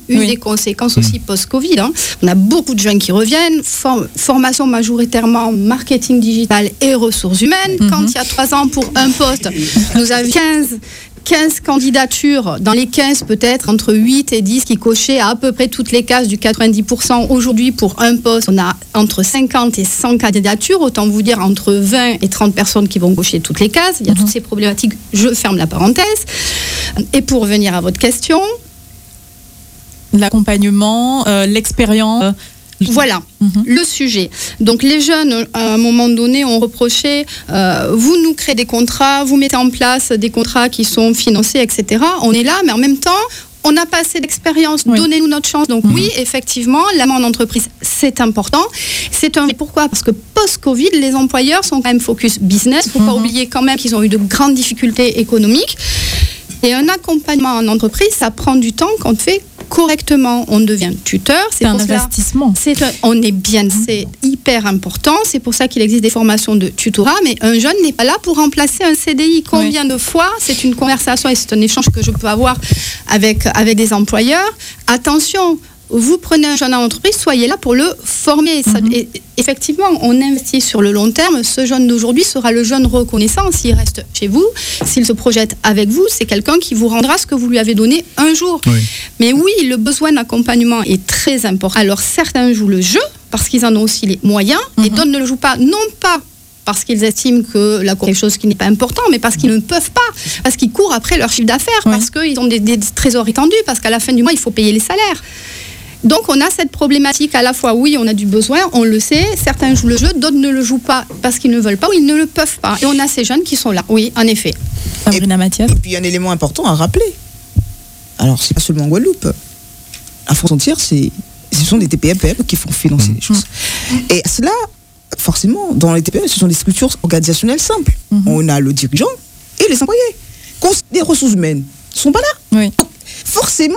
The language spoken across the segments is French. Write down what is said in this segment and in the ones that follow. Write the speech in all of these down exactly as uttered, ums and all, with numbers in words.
une oui. des conséquences aussi post-Covid. Hein. On a beaucoup de jeunes qui reviennent, for- formation majoritairement marketing digital et ressources humaines. Mm-hmm. Quand il y a trois ans pour un poste, nous avions quinze quinze candidatures, dans les quinze peut-être entre huit et dix qui cochaient à, à peu près toutes les cases du quatre-vingt-dix pour cent. Aujourd'hui, pour un poste, on a entre cinquante et cent candidatures, autant vous dire entre vingt et trente personnes qui vont cocher toutes les cases. Il y a mmh. toutes ces problématiques, je ferme la parenthèse. Et pour revenir à votre question... L'accompagnement, euh, l'expérience... Euh... Voilà, mm-hmm. le sujet. Donc les jeunes, à un moment donné, ont reproché, euh, vous nous créez des contrats, vous mettez en place des contrats qui sont financés, et cetera. On est là, mais en même temps, on n'a pas assez d'expérience, oui. donnez-nous notre chance. Donc mm-hmm. oui, effectivement, l'amont en entreprise, c'est important. C'est un... Pourquoi ? Parce que post-Covid, les employeurs sont quand même focus business. Il ne faut mm-hmm. pas oublier quand même qu'ils ont eu de grandes difficultés économiques. Et un accompagnement en entreprise, ça prend du temps quand on fait correctement. On devient tuteur. C'est, c'est un investissement. C'est un, on est bien, c'est hyper important. C'est pour ça qu'il existe des formations de tutorat. Mais un jeune n'est pas là pour remplacer un C D I. Combien oui. de fois, c'est une conversation et c'est un échange que je peux avoir avec, avec des employeurs. Attention, vous prenez un jeune en entreprise, soyez là pour le former. Mm-hmm. Et, effectivement, on investit sur le long terme. Ce jeune d'aujourd'hui sera le jeune reconnaissant s'il reste chez vous, s'il se projette avec vous. C'est quelqu'un qui vous rendra ce que vous lui avez donné un jour. Oui. Mais oui, le besoin d'accompagnement est très important. Alors certains jouent le jeu parce qu'ils en ont aussi les moyens mm-hmm. et d'autres ne le jouent pas, non pas parce qu'ils estiment que la cour est quelque chose qui n'est pas important, mais parce qu'ils ne peuvent pas, parce qu'ils courent après leur chiffre d'affaires, oui. parce qu'ils ont des, des trésoreries tendues, parce qu'à la fin du mois, il faut payer les salaires. Donc on a cette problématique à la fois, oui, on a du besoin, on le sait, certains jouent le jeu, d'autres ne le jouent pas parce qu'ils ne veulent pas ou ils ne le peuvent pas. Et on a ces jeunes qui sont là, oui, en effet. Sabrina Mathias. Et puis un élément important à rappeler. Alors c'est pas seulement en Guadeloupe. La France entière, c'est, ce sont des T P M P M E qui font financer mmh. les choses. Mmh. Et cela, forcément, dans les T P M E, ce sont des structures organisationnelles simples. Mmh. On a le dirigeant et les employés. Les ressources humaines ne sont pas là. Oui. Donc, forcément...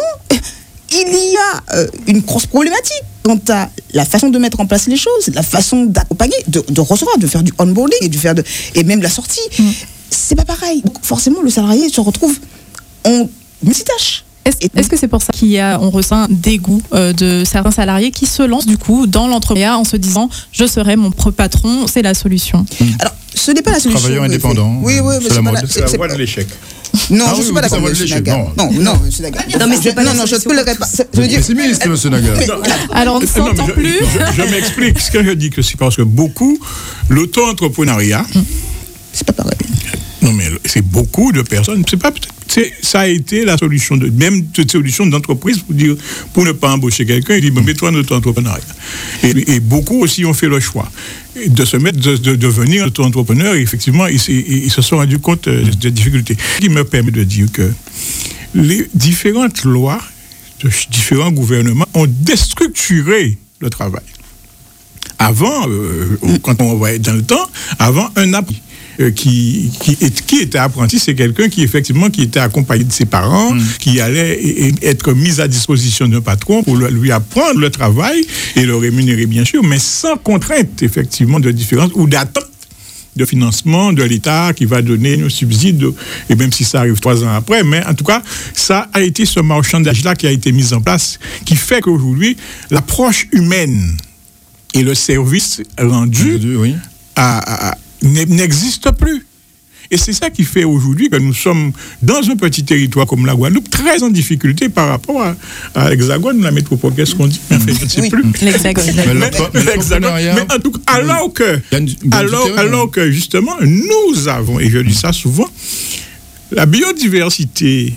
il y a euh, une grosse problématique quant à la façon de mettre en place les choses, la façon d'accompagner, de, de recevoir, de faire du onboarding et, de faire de, et même la sortie. Mmh. C'est pas pareil. Donc forcément, le salarié se retrouve en multitâche. Est-ce, est-ce que c'est pour ça qu'on ressent un dégoût euh, de certains salariés qui se lancent du coup dans l'entrepreneuriat en se disant je serai mon propre patron, c'est la solution? Mmh. Alors, ce n'est pas la solution. Travailleur indépendant. Oui, oui, c'est, c'est, la la, c'est, c'est la voie de l'échec. Non, ah je ne oui, suis pas d'accord avec M. Naga. Non, non, non, M. Naga. Non, mais c'est pas non, non, je ne peux le répéter. Je veux dire, pessimiste, M. Naga. Alors, on ne s'entend plus. Je, je m'explique. Ce que je dis, que c'est parce que beaucoup, l'auto-entrepreneuriat, c'est pas pareil. Non, mais c'est beaucoup de personnes. C'est pas peut-être. C'est, ça a été la solution de même cette solution d'entreprise pour dire pour ne pas embaucher quelqu'un, il dit ben, mets-toi en auto-entrepreneuriat. Et, et beaucoup aussi ont fait le choix de se mettre de, de devenir auto-entrepreneur. Et effectivement, ils, ils, ils se sont rendus compte euh, des difficultés. Ce qui me permet de dire que les différentes lois de différents gouvernements ont déstructuré le travail. Avant, euh, quand on va dans le temps, avant un appui. Euh, qui, qui, qui était apprenti, c'est quelqu'un qui effectivement qui était accompagné de ses parents, mmh. qui allait et, et être mis à disposition d'un patron pour le, lui apprendre le travail et le rémunérer bien sûr, mais sans contrainte effectivement de différence ou d'attente de financement de l'État qui va donner un subside, et même si ça arrive trois ans après, mais en tout cas, ça a été ce marchandage-là qui a été mis en place, qui fait qu'aujourd'hui, l'approche humaine et le service rendu oui. à, à n'existe plus. Et c'est ça qui fait aujourd'hui que nous sommes dans un petit territoire comme la Guadeloupe, très en difficulté par rapport à, à l'Hexagone, la métropole, qu'est-ce qu'on dit? Mais en fait, je ne sais oui. plus. L'Hexagone. Mais, mais, mais, l'Hexagone. Mais en tout cas, alors que, alors, alors que justement, nous avons, et je dis ça souvent, la biodiversité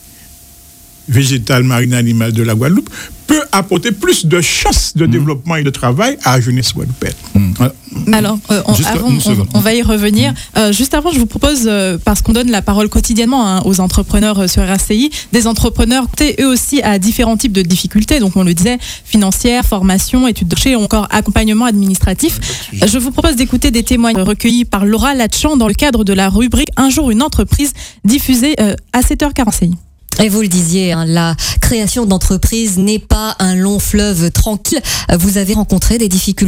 végétale, marine, animale de la Guadeloupe peut apporter plus de chances de mmh. développement et de travail à la jeunesse guadeloupéenne. Mmh. Alors, euh, on, avant, on, on va y revenir. Mmh. Euh, juste avant, je vous propose, euh, parce qu'on donne la parole quotidiennement hein, aux entrepreneurs euh, sur R C I, des entrepreneurs, eux aussi, à différents types de difficultés. Donc, on le disait, financière, formation, études de marché, ou encore accompagnement administratif. Euh, je vous propose d'écouter des témoignages recueillis par Laura Latchan dans le cadre de la rubrique Un jour une entreprise, diffusée euh, à sept heures quarante. Et vous le disiez, hein, la création d'entreprise n'est pas un long fleuve tranquille. Vous avez rencontré des difficultés